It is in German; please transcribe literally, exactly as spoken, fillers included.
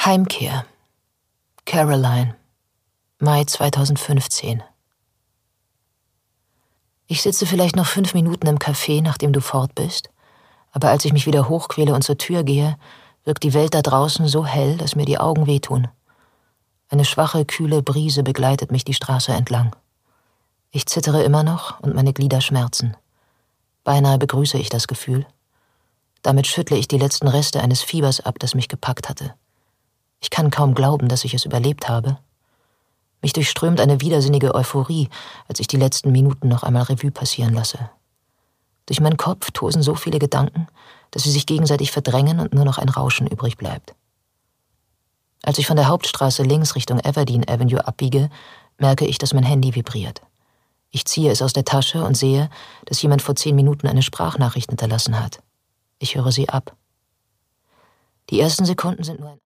Heimkehr. Caroline. Mai zweitausendfünfzehn. Ich sitze vielleicht noch fünf Minuten im Café, nachdem du fort bist, aber als ich mich wieder hochquäle und zur Tür gehe, wirkt die Welt da draußen so hell, dass mir die Augen wehtun. Eine schwache, kühle Brise begleitet mich die Straße entlang. Ich zittere immer noch und meine Glieder schmerzen. Beinahe begrüße ich das Gefühl. Damit schüttle ich die letzten Reste eines Fiebers ab, das mich gepackt hatte. Ich kann kaum glauben, dass ich es überlebt habe. Mich durchströmt eine widersinnige Euphorie, als ich die letzten Minuten noch einmal Revue passieren lasse. Durch meinen Kopf tosen so viele Gedanken, dass sie sich gegenseitig verdrängen und nur noch ein Rauschen übrig bleibt. Als ich von der Hauptstraße links Richtung Everdeen Avenue abbiege, merke ich, dass mein Handy vibriert. Ich ziehe es aus der Tasche und sehe, dass jemand vor zehn Minuten eine Sprachnachricht hinterlassen hat. Ich höre sie ab. Die ersten Sekunden sind nur ein